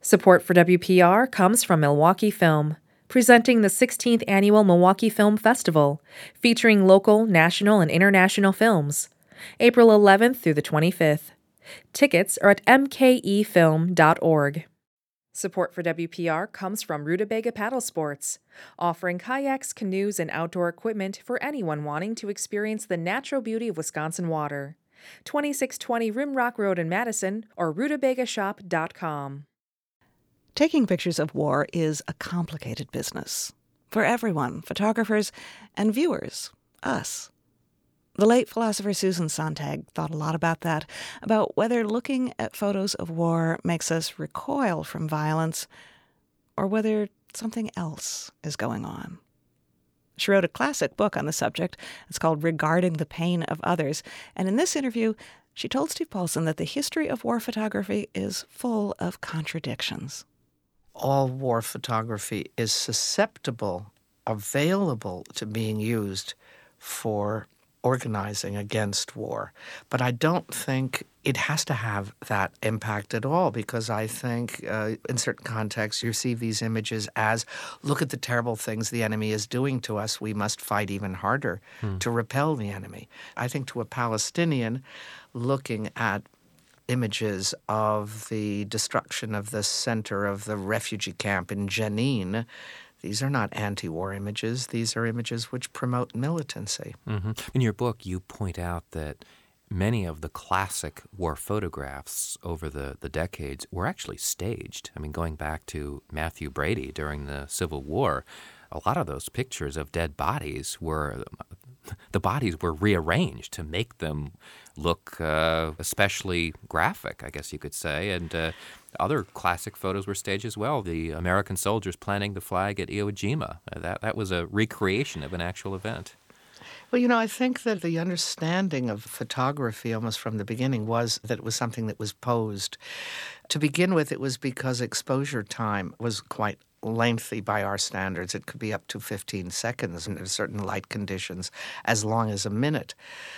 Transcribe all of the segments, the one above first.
Support for WPR comes from Milwaukee Film, presenting the 16th Annual Milwaukee Film Festival, featuring local, national, and international films, April 11th through the 25th. Tickets are at mkefilm.org. Support for WPR comes from Rutabaga Paddle Sports, offering kayaks, canoes, and outdoor equipment for anyone wanting to experience the natural beauty of Wisconsin water. 2620 Rimrock Road in Madison or rutabagashop.com. Taking pictures of war is a complicated business. For everyone, photographers and viewers, us. The late philosopher Susan Sontag thought a lot about that, about whether looking at photos of war makes us recoil from violence, or whether something else is going on. She wrote a classic book on the subject. It's called Regarding the Pain of Others, and in this interview, she told Steve Paulson that the history of war photography is full of contradictions. All war photography is susceptible, available to being used for organizing against war. But I don't think it has to have that impact at all, because I think in certain contexts you see these images as, look at the terrible things the enemy is doing to us. We must fight even harder to repel the enemy. I think to a Palestinian looking at images of the destruction of the center of the refugee camp in Jenin, these are not anti-war images. These are images which promote militancy. Mm-hmm. In your book, you point out that many of the classic war photographs over the decades were actually staged. I mean, going back to Matthew Brady during the Civil War, a lot of those pictures of dead bodies the bodies were rearranged to make them look especially graphic, I guess you could say. And other classic photos were staged as well. The American soldiers planting the flag at Iwo Jima. That was a recreation of an actual event. Well, I think that the understanding of photography almost from the beginning was that it was something that was posed. To begin with, it was because exposure time was quite lengthy by our standards. It could be up to 15 seconds in certain light conditions, as long as a minute.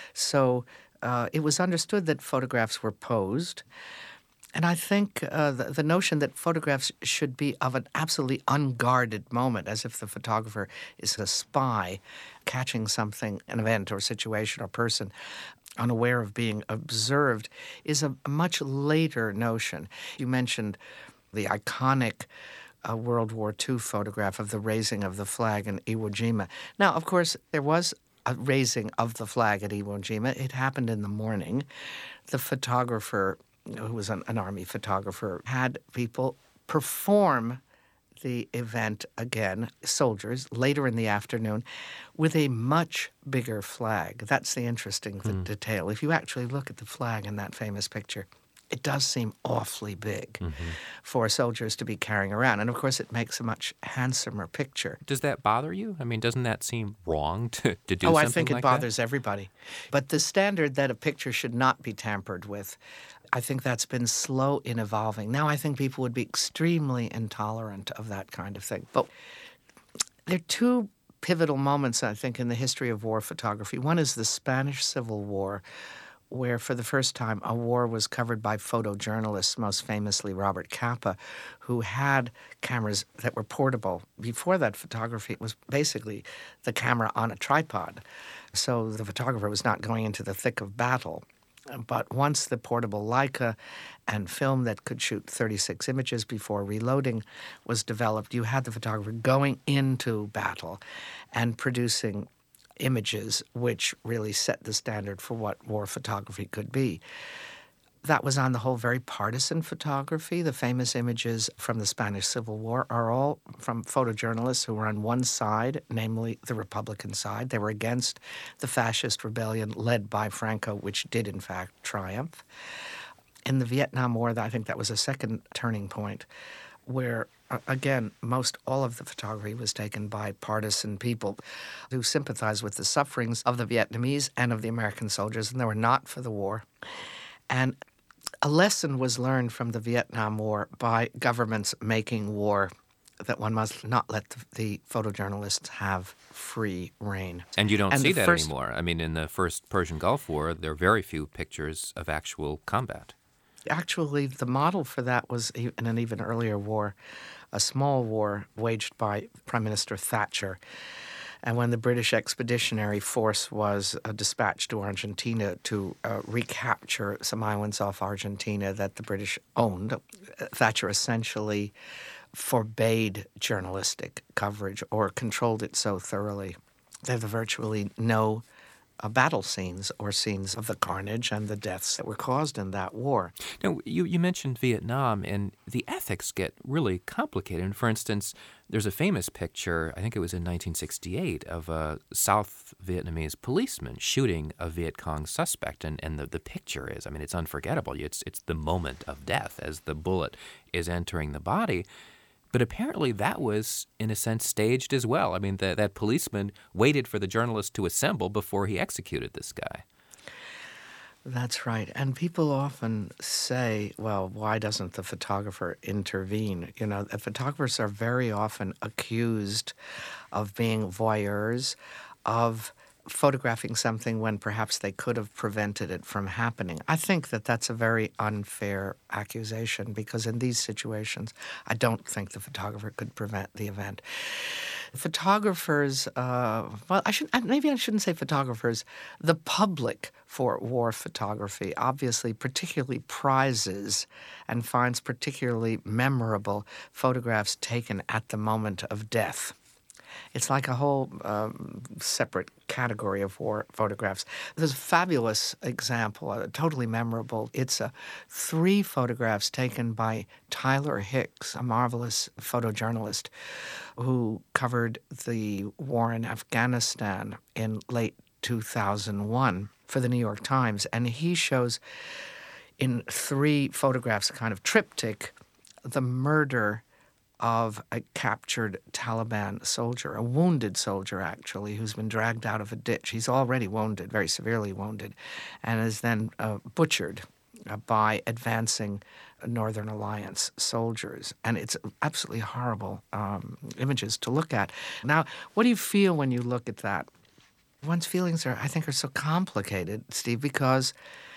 So it was understood that photographs were posed. And I think the notion that photographs should be of an absolutely unguarded moment, as if the photographer is a spy catching something, an event or situation or person, unaware of being observed, is a much later notion. You mentioned the iconic World War II photograph of the raising of the flag in Iwo Jima. Now, of course, there was a raising of the flag at Iwo Jima. It happened in the morning. The photographer, who was an army photographer, had people perform the event again, soldiers, later in the afternoon, with a much bigger flag. That's the interesting detail. If you actually look at the flag in that famous picture, it does seem awfully big for soldiers to be carrying around. And, of course, it makes a much handsomer picture. Does that bother you? I mean, doesn't that seem wrong to do something like that? Oh, I think it bothers everybody. But the standard that a picture should not be tampered with, I think that's been slow in evolving. Now I think people would be extremely intolerant of that kind of thing. But there are two pivotal moments, I think, in the history of war photography. One is the Spanish Civil War, where for the first time a war was covered by photojournalists, most famously Robert Capa, who had cameras that were portable. Before that, photography was basically the camera on a tripod. So the photographer was not going into the thick of battle. But once the portable Leica and film that could shoot 36 images before reloading was developed, you had the photographer going into battle and producing images which really set the standard for what war photography could be. That was on the whole very partisan photography. The famous images from the Spanish Civil War are all from photojournalists who were on one side, namely the Republican side. They were against the fascist rebellion led by Franco, which did in fact triumph. In the Vietnam War, I think that was a second turning point where, again, most all of the photography was taken by partisan people who sympathized with the sufferings of the Vietnamese and of the American soldiers, and they were not for the war. And a lesson was learned from the Vietnam War by governments making war, that one must not let the photojournalists have free rein. And you don't see that anymore. I mean, in the first Persian Gulf War, there are very few pictures of actual combat. Actually, the model for that was in an even earlier war, a small war waged by Prime Minister Thatcher. And when the British Expeditionary Force was dispatched to Argentina to recapture some islands off Argentina that the British owned, Thatcher essentially forbade journalistic coverage or controlled it so thoroughly that there were virtually no battle scenes or scenes of the carnage and the deaths that were caused in that war. Now, you mentioned Vietnam, and the ethics get really complicated. And for instance, there's a famous picture, I think it was in 1968, of a South Vietnamese policeman shooting a Viet Cong suspect. And the picture is, I mean, it's unforgettable. It's the moment of death as the bullet is entering the body. But apparently that was, in a sense, staged as well. I mean, that policeman waited for the journalist to assemble before he executed this guy. That's right. And people often say, well, why doesn't the photographer intervene? You know, the photographers are very often accused of being voyeurs, of photographing something when perhaps they could have prevented it from happening. I think that that's a very unfair accusation because in these situations, I don't think the photographer could prevent the event. Photographers, maybe I shouldn't say photographers, the public for war photography obviously particularly prizes and finds particularly memorable photographs taken at the moment of death. It's like a whole separate category of war photographs. There's a fabulous example, totally memorable. It's 3 photographs taken by Tyler Hicks, a marvelous photojournalist who covered the war in Afghanistan in late 2001 for the New York Times. And he shows in 3 photographs, a kind of triptych, the murder of a captured Taliban soldier, a wounded soldier, actually, who's been dragged out of a ditch. He's already wounded, very severely wounded, and is then butchered by advancing Northern Alliance soldiers. And it's absolutely horrible images to look at. Now, what do you feel when you look at that? One's feelings are so complicated, Steve, because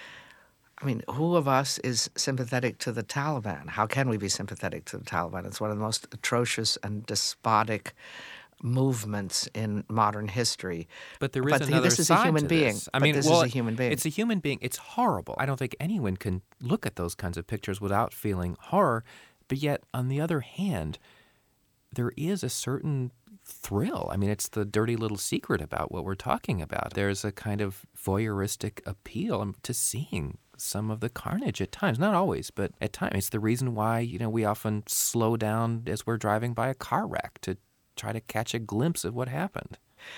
I mean, who of us is sympathetic to the Taliban? How can we be sympathetic to the Taliban? It's one of the most atrocious and despotic movements in modern history. But there is another this is side a human to being. this. I mean, this is a human being. It's a human being. It's horrible. I don't think anyone can look at those kinds of pictures without feeling horror. But yet, on the other hand, there is a certain thrill. I mean, it's the dirty little secret about what we're talking about. There's a kind of voyeuristic appeal to seeing some of the carnage at times. Not always, but at times. It's the reason why, we often slow down as we're driving by a car wreck to try to catch a glimpse of what happened.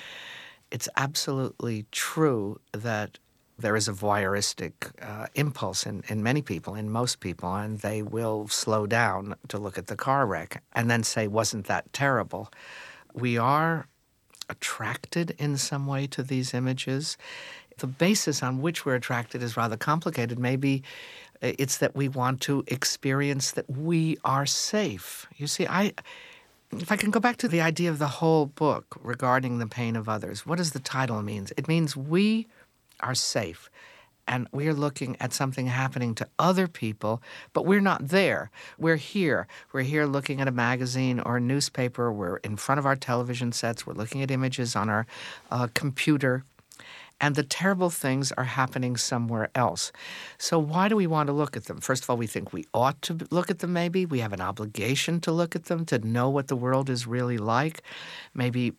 It's absolutely true that there is a voyeuristic impulse in many people, in most people, and they will slow down to look at the car wreck and then say, wasn't that terrible? We are attracted in some way to these images. The basis on which we're attracted is rather complicated. Maybe it's that we want to experience that we are safe. You see, if I can go back to the idea of the whole book regarding the pain of others, what does the title mean? It means we are safe, and we're looking at something happening to other people, but we're not there. We're here. We're here looking at a magazine or a newspaper. We're in front of our television sets. We're looking at images on our computer. And the terrible things are happening somewhere else. So why do we want to look at them? First of all, we think we ought to look at them maybe. We have an obligation to look at them, to know what the world is really like. Maybe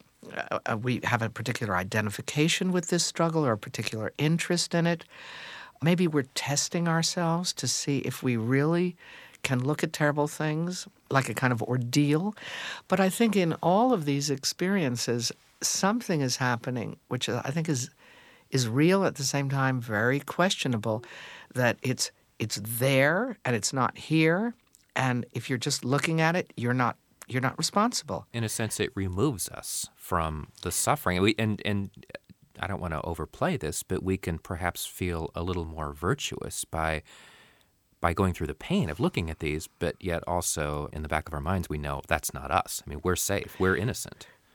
we have a particular identification with this struggle or a particular interest in it. Maybe we're testing ourselves to see if we really can look at terrible things like a kind of ordeal. But I think in all of these experiences, something is happening, which I think is real, at the same time very questionable, that it's there and it's not here, and if you're just looking at it, you're not responsible. In a sense, it removes us from the suffering. And I don't want to overplay this, but we can perhaps feel a little more virtuous by going through the pain of looking at these, but yet also in the back of our minds we know that's not us. I mean, we're safe, we're innocent.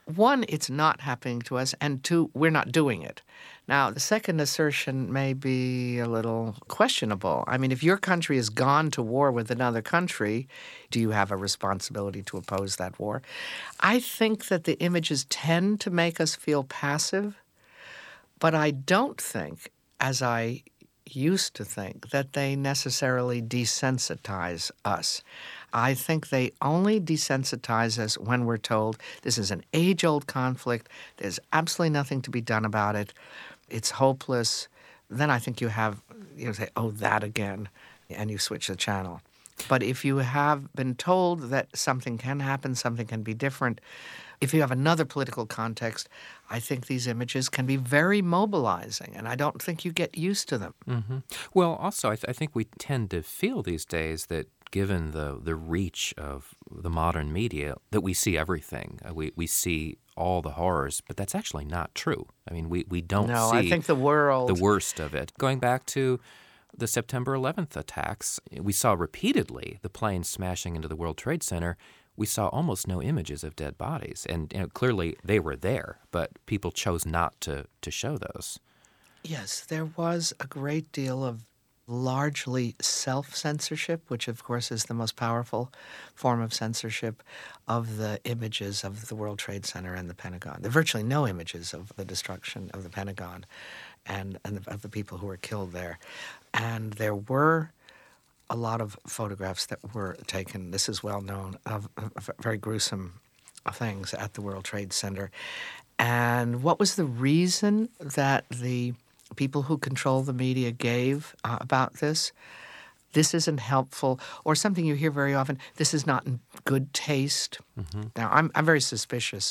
one, it's not happening to us, and two, we're not doing it. Now, the second assertion may be a little questionable. I mean, if your country has gone to war with another country, do you have a responsibility to oppose that war? I think that the images tend to make us feel passive, but I don't think, as I used to think, that they necessarily desensitize us. I think they only desensitize us when we're told this is an age-old conflict, there's absolutely nothing to be done about it, it's hopeless. Then I think you say, oh, that again, and you switch the channel. But if you have been told that something can happen, something can be different, if you have another political context, I think these images can be very mobilizing, and I don't think you get used to them. Mm-hmm. Well, also, I think we tend to feel these days that given the reach of the modern media, that we see everything. We see all the horrors, but that's actually not true. I mean, we don't see I think the worst of it. Going back to the September 11th attacks, we saw repeatedly the planes smashing into the World Trade Center. We saw almost no images of dead bodies. And clearly they were there, but people chose not to show those. Yes, there was a great deal of largely self-censorship, which of course is the most powerful form of censorship, of the images of the World Trade Center and the Pentagon. There are virtually no images of the destruction of the Pentagon and of the people who were killed there. And there were a lot of photographs that were taken, this is well known, of very gruesome things at the World Trade Center. And what was the reason that the people who control the media gave about this? This isn't helpful, or something you hear very often, this is not in good taste. Mm-hmm. Now, I'm very suspicious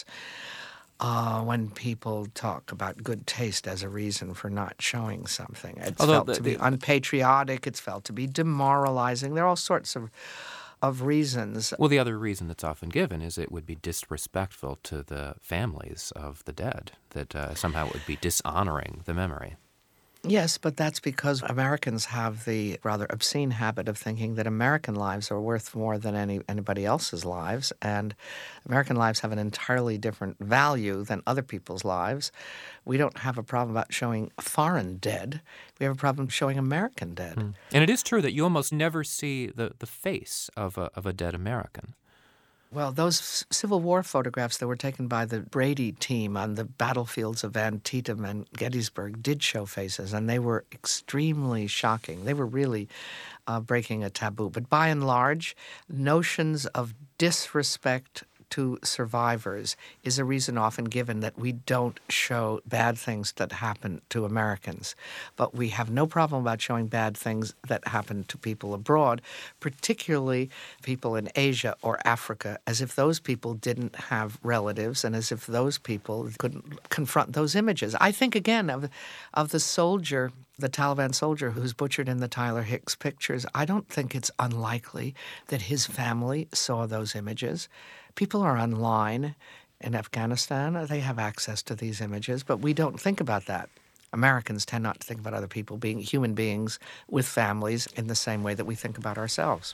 when people talk about good taste as a reason for not showing something. It's felt to be unpatriotic, it's felt to be demoralizing. There are all sorts of reasons. Well, the other reason that's often given is it would be disrespectful to the families of the dead, that somehow it would be dishonoring the memory. Yes, but that's because Americans have the rather obscene habit of thinking that American lives are worth more than anybody else's lives, and American lives have an entirely different value than other people's lives. We don't have a problem about showing foreign dead. We have a problem showing American dead. And it is true that you almost never see the face of a dead American. Well, those Civil War photographs that were taken by the Brady team on the battlefields of Antietam and Gettysburg did show faces, and they were extremely shocking. They were really breaking a taboo. But by and large, notions of disrespect to survivors is a reason often given that we don't show bad things that happen to Americans. But we have no problem about showing bad things that happen to people abroad, particularly people in Asia or Africa, as if those people didn't have relatives and as if those people couldn't confront those images. I think, again, of the soldier, the Taliban soldier who's butchered in the Tyler Hicks pictures. I don't think it's unlikely that his family saw those images. People are online in Afghanistan. They have access to these images, but we don't think about that. Americans tend not to think about other people being human beings with families in the same way that we think about ourselves.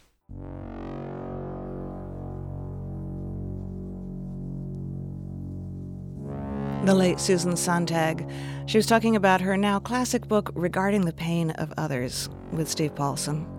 The late Susan Sontag. She was talking about her now classic book, Regarding the Pain of Others, with Steve Paulson.